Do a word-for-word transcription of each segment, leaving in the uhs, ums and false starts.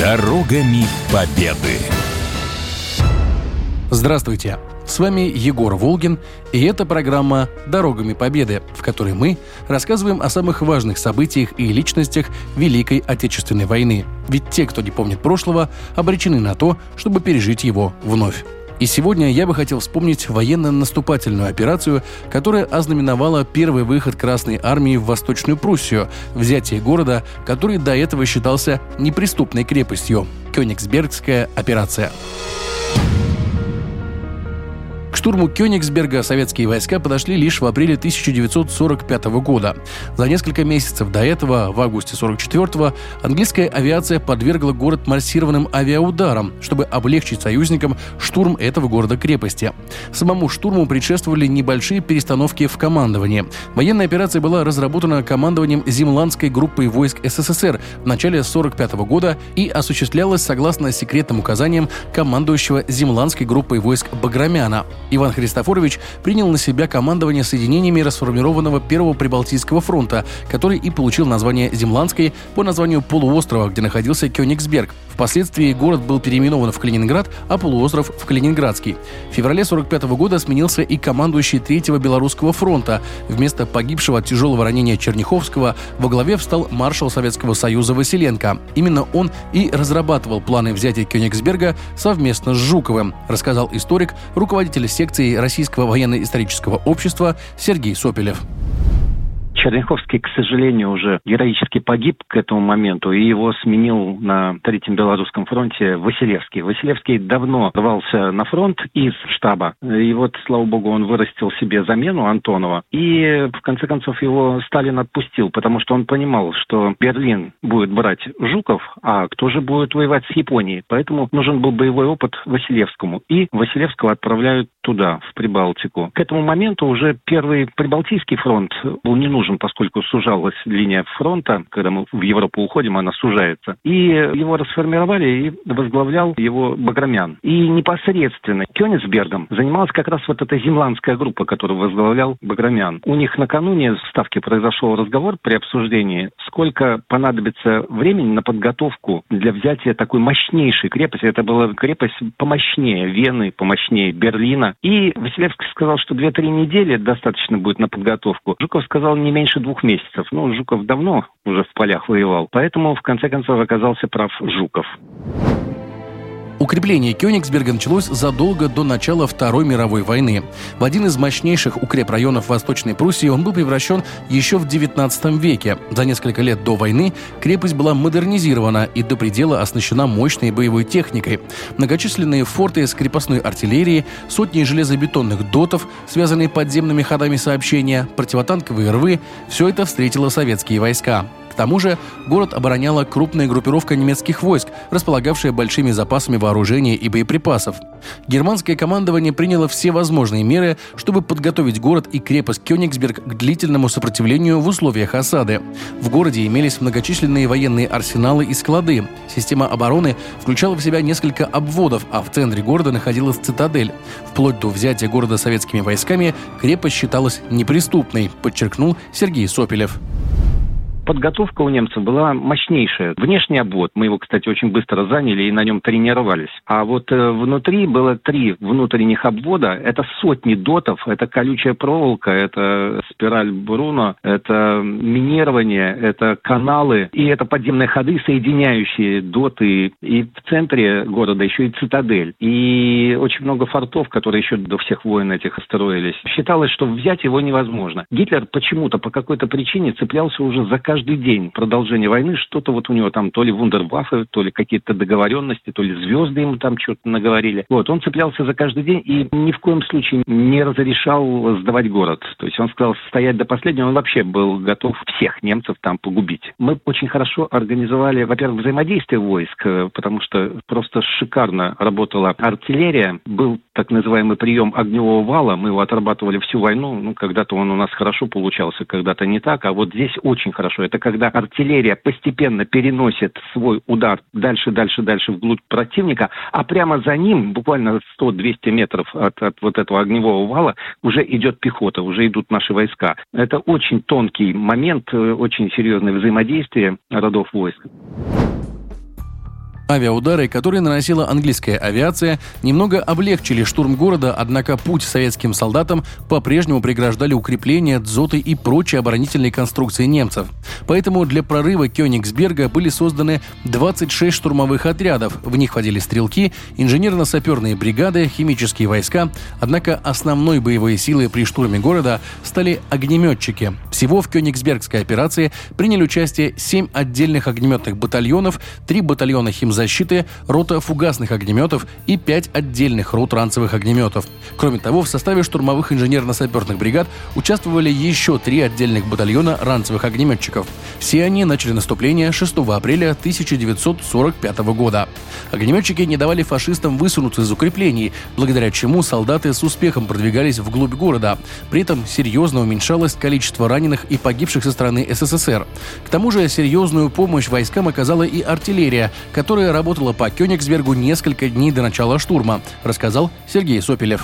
Дорогами Победы. Здравствуйте! С вами Егор Волгин, и это программа «Дорогами Победы», в которой мы рассказываем о самых важных событиях и личностях Великой Отечественной войны. Ведь те, кто не помнит прошлого, обречены на то, чтобы пережить его вновь. И сегодня я бы хотел вспомнить военно-наступательную операцию, которая ознаменовала первый выход Красной Армии в Восточную Пруссию, взятие города, который до этого считался неприступной крепостью. Кёнигсбергская операция. К штурму Кёнигсберга советские войска подошли лишь в апреле тысяча девятьсот сорок пятого года. За несколько месяцев до этого, в августе сорок четвёртого, английская авиация подвергла город массированным авиаударам, чтобы облегчить союзникам штурм этого города-крепости. Самому штурму предшествовали небольшие перестановки в командовании. Военная операция была разработана командованием Земландской группой войск СССР в начале сорок пятого года и осуществлялась согласно секретным указаниям командующего Земландской группой войск Баграмяна. Иван Христофорович принял на себя командование соединениями расформированного Первого Прибалтийского фронта, который и получил название Земландской по названию полуострова, где находился Кёнигсберг. Впоследствии город был переименован в Калининград, а полуостров в Калининградский. В феврале сорок пятого года сменился и командующий Третьего Белорусского фронта. Вместо погибшего от тяжелого ранения Черняховского во главе встал маршал Советского Союза Василенко. Именно он и разрабатывал планы взятия Кёнигсберга совместно с Жуковым, рассказал историк, руководитель секции Российского военно-исторического общества Сергей Сопелев. Черняховский, к сожалению, уже героически погиб к этому моменту, и его сменил на Третьем Белорусском фронте Василевский. Василевский давно рвался на фронт из штаба, и вот, слава богу, он вырастил себе замену Антонова, и в конце концов его Сталин отпустил, потому что он понимал, что Берлин будет брать Жуков, а кто же будет воевать с Японией, поэтому нужен был боевой опыт Василевскому, и Василевского отправляют туда, в Прибалтику. К этому моменту уже Первый Прибалтийский фронт был не нужен, поскольку сужалась линия фронта. Когда мы в Европу уходим, она сужается. И его расформировали, и возглавлял его Баграмян. И непосредственно Кёнигсбергом занималась как раз вот эта земландская группа, которую возглавлял Баграмян. У них накануне в Ставке произошел разговор при обсуждении, сколько понадобится времени на подготовку для взятия такой мощнейшей крепости. Это была крепость помощнее Вены, помощнее Берлина. И Василевский сказал, что две-три недели достаточно будет на подготовку. Жуков сказал не меньше двух месяцев. Ну, Жуков давно уже в полях воевал, поэтому, в конце концов, оказался прав Жуков. Укрепление Кёнигсберга началось задолго до начала Второй мировой войны. В один из мощнейших укрепрайонов Восточной Пруссии он был превращен еще в девятнадцатом веке. За несколько лет до войны крепость была модернизирована и до предела оснащена мощной боевой техникой. Многочисленные форты с крепостной артиллерией, сотни железобетонных дотов, связанные подземными ходами сообщения, противотанковые рвы – все это встретило советские войска. К тому же город обороняла крупная группировка немецких войск, располагавшая большими запасами вооружения и боеприпасов. Германское командование приняло все возможные меры, чтобы подготовить город и крепость Кёнигсберг к длительному сопротивлению в условиях осады. В городе имелись многочисленные военные арсеналы и склады. Система обороны включала в себя несколько обводов, а в центре города находилась цитадель. Вплоть до взятия города советскими войсками крепость считалась неприступной, подчеркнул Сергей Сопелев. Подготовка у немцев была мощнейшая. Внешний обвод, мы его, кстати, очень быстро заняли и на нем тренировались. А вот э, внутри было три внутренних обвода. Это сотни дотов, это колючая проволока, это спираль Бруно, это минирование, это каналы и это подземные ходы, соединяющие доты. И в центре города еще и цитадель. И очень много фортов, которые еще до всех войн этих строились. Считалось, что взять его невозможно. Гитлер почему-то, по какой-то причине цеплялся уже за каждый день продолжения войны, что-то вот у него там то ли вундерваффе, то ли какие-то договоренности, то ли звезды ему там что-то наговорили. Вот, он цеплялся за каждый день и ни в коем случае не разрешал сдавать город. То есть он сказал стоять до последнего, он вообще был готов всех немцев там погубить. Мы очень хорошо организовали, во-первых, взаимодействие войск, потому что просто шикарно работала артиллерия. Был так называемый прием огневого вала, мы его отрабатывали всю войну, ну, когда-то он у нас хорошо получался, когда-то не так, а вот здесь очень хорошо. Это когда артиллерия постепенно переносит свой удар дальше, дальше, дальше вглубь противника, а прямо за ним, буквально сто-двести метров от, от вот этого огневого вала, уже идет пехота, уже идут наши войска. Это очень тонкий момент, очень серьезное взаимодействие родов войск. Авиаудары, которые наносила английская авиация, немного облегчили штурм города, однако путь советским солдатам по-прежнему преграждали укрепления, дзоты и прочие оборонительные конструкции немцев. Поэтому для прорыва Кёнигсберга были созданы двадцать шесть штурмовых отрядов. В них входили стрелки, инженерно-саперные бригады, химические войска. Однако основной боевой силой при штурме города стали огнеметчики. Всего в Кёнигсбергской операции приняли участие семь отдельных огнеметных батальонов, три батальона химзащиты, защиты, рота фугасных огнеметов и пять отдельных рот ранцевых огнеметов. Кроме того, в составе штурмовых инженерно-саперных бригад участвовали еще три отдельных батальона ранцевых огнеметчиков. Все они начали наступление шестого апреля тысяча девятьсот сорок пятого года. Огнеметчики не давали фашистам высунуться из укреплений, благодаря чему солдаты с успехом продвигались вглубь города. При этом серьезно уменьшалось количество раненых и погибших со стороны СССР. К тому же серьезную помощь войскам оказала и артиллерия, которая работала по Кёнигсбергу несколько дней до начала штурма, рассказал Сергей Сопелев.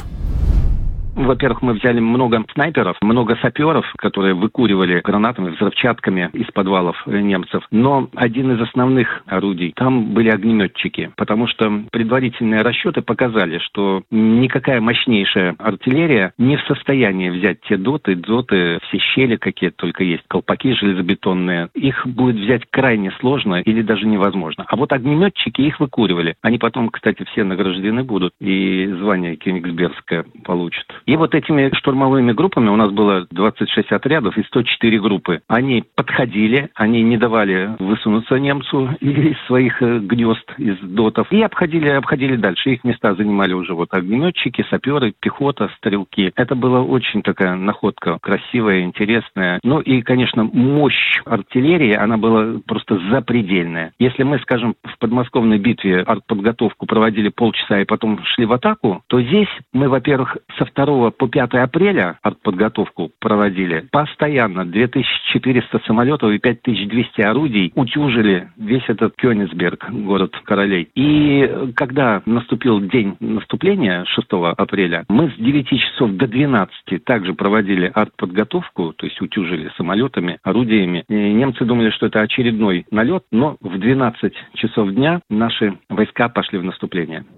Во-первых, мы взяли много снайперов, много саперов, которые выкуривали гранатами, взрывчатками из подвалов немцев. Но один из основных орудий, там были огнеметчики, потому что предварительные расчеты показали, что никакая мощнейшая артиллерия не в состоянии взять те доты, дзоты, все щели, какие только есть, колпаки железобетонные. Их будет взять крайне сложно или даже невозможно. А вот огнеметчики их выкуривали. Они потом, кстати, все награждены будут и звание Кёнигсбергское получат. И вот этими штурмовыми группами, у нас было двадцать шесть отрядов и сто четыре группы, они подходили, они не давали высунуться немцу из своих гнезд, из дотов, и обходили, обходили дальше. Их места занимали уже вот огнеметчики, саперы, пехота, стрелки. Это была очень такая находка, красивая, интересная. Ну и, конечно, мощь артиллерии, она была просто запредельная. Если мы, скажем, в подмосковной битве артподготовку проводили полчаса и потом шли в атаку, то здесь мы, во-первых, со второго по пятое апреля артподготовку проводили. Постоянно две тысячи четыреста самолетов и пять тысяч двести орудий утюжили весь этот Кёнигсберг, город королей. И когда наступил день наступления шестого апреля, мы с девяти часов до двенадцати также проводили артподготовку, то есть утюжили самолетами, орудиями. И немцы думали, что это очередной налет, но в двенадцать часов дня наши войска пошли в наступление.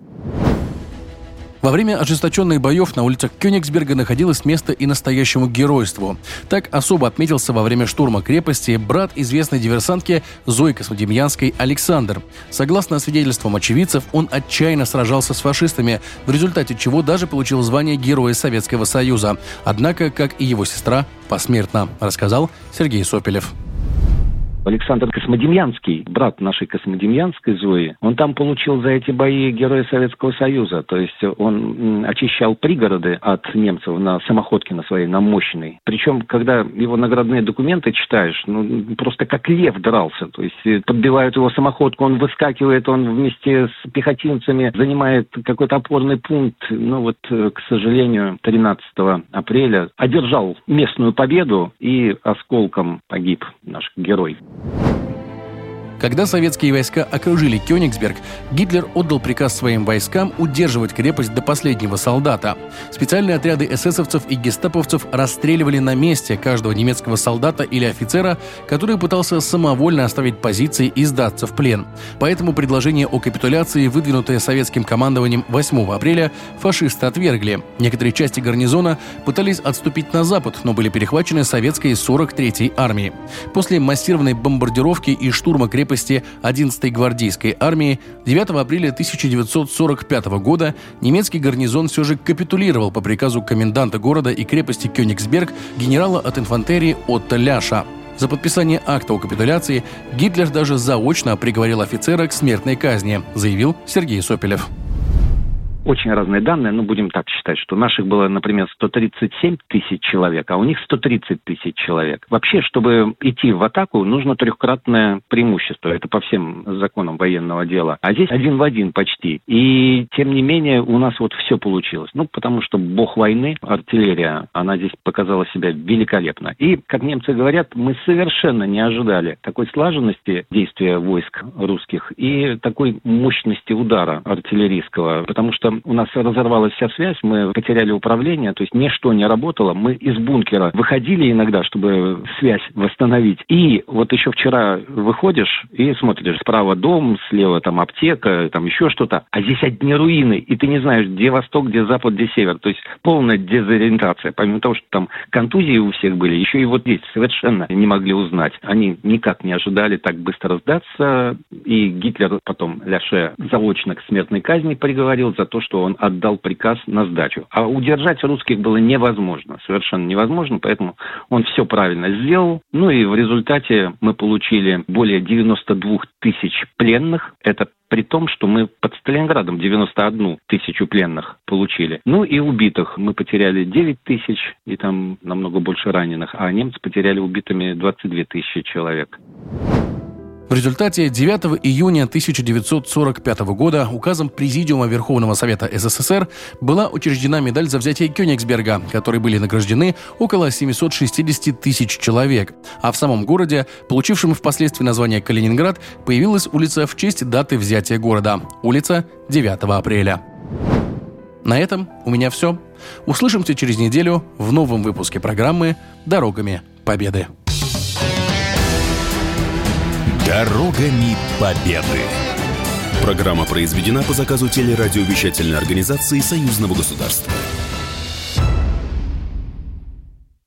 Во время ожесточенных боев на улицах Кёнигсберга находилось место и настоящему геройству. Так особо отметился во время штурма крепости брат известной диверсантки Зои Космодемьянской Александр. Согласно свидетельствам очевидцев, он отчаянно сражался с фашистами, в результате чего даже получил звание Героя Советского Союза. Однако, как и его сестра, посмертно, рассказал Сергей Сопелев. Александр Космодемьянский, брат нашей Космодемьянской Зои, он там получил за эти бои Героя Советского Союза. То есть он очищал пригороды от немцев на самоходке на своей, на мощной. Причем, когда его наградные документы читаешь, ну, просто как лев дрался. То есть подбивают его самоходку, он выскакивает, он вместе с пехотинцами занимает какой-то опорный пункт. Ну вот, к сожалению, тринадцатого апреля одержал местную победу и осколком погиб наш герой. Когда советские войска окружили Кёнигсберг, Гитлер отдал приказ своим войскам удерживать крепость до последнего солдата. Специальные отряды эсэсовцев и гестаповцев расстреливали на месте каждого немецкого солдата или офицера, который пытался самовольно оставить позиции и сдаться в плен. Поэтому предложение о капитуляции, выдвинутое советским командованием восьмого апреля, фашисты отвергли. Некоторые части гарнизона пытались отступить на запад, но были перехвачены советской сорок третьей армией. После массированной бомбардировки и штурма крепости одиннадцатой гвардейской армии девятого апреля тысяча девятьсот сорок пятого года немецкий гарнизон все же капитулировал по приказу коменданта города и крепости Кёнигсберг генерала от инфантерии Отто Ляша. За подписание акта о капитуляции Гитлер даже заочно приговорил офицера к смертной казни, заявил Сергей Сопелев. Очень разные данные, но будем так считать, что наших было, например, сто тридцать семь тысяч человек, а у них сто тридцать тысяч человек. Вообще, чтобы идти в атаку, нужно трехкратное преимущество. Это по всем законам военного дела. А здесь один в один почти. И, тем не менее, у нас вот все получилось. Ну, потому что бог войны, артиллерия, она здесь показала себя великолепно. И, как немцы говорят, мы совершенно не ожидали такой слаженности действия войск русских и такой мощности удара артиллерийского, потому что что у нас разорвалась вся связь, мы потеряли управление, то есть ничто не работало. Мы из бункера выходили иногда, чтобы связь восстановить. И вот еще вчера выходишь и смотришь, справа дом, слева там аптека, там еще что-то, а здесь одни руины, и ты не знаешь, где восток, где запад, где север. То есть полная дезориентация. Помимо того, что там контузии у всех были, еще и вот здесь совершенно не могли узнать. Они никак не ожидали так быстро сдаться, и Гитлер потом Ляше заочно к смертной казни приговорил за то, что он отдал приказ на сдачу. А удержать русских было невозможно, совершенно невозможно, поэтому он все правильно сделал. Ну и в результате мы получили более девяносто двух тысяч пленных. Это при том, что мы под Сталинградом девяносто одну тысячу пленных получили. Ну и убитых мы потеряли девять тысяч, и там намного больше раненых, а немцы потеряли убитыми двадцать две тысячи человек. В результате девятого июня тысяча девятьсот сорок пятого года указом Президиума Верховного Совета СССР была учреждена медаль за взятие Кёнигсберга, которой были награждены около семьсот шестьдесят тысяч человек. А в самом городе, получившем впоследствии название Калининград, появилась улица в честь даты взятия города – улица девятого апреля. На этом у меня все. Услышимся через неделю в новом выпуске программы «Дорогами Победы». Дорогами Победы. Программа произведена по заказу телерадиовещательной организации Союзного государства.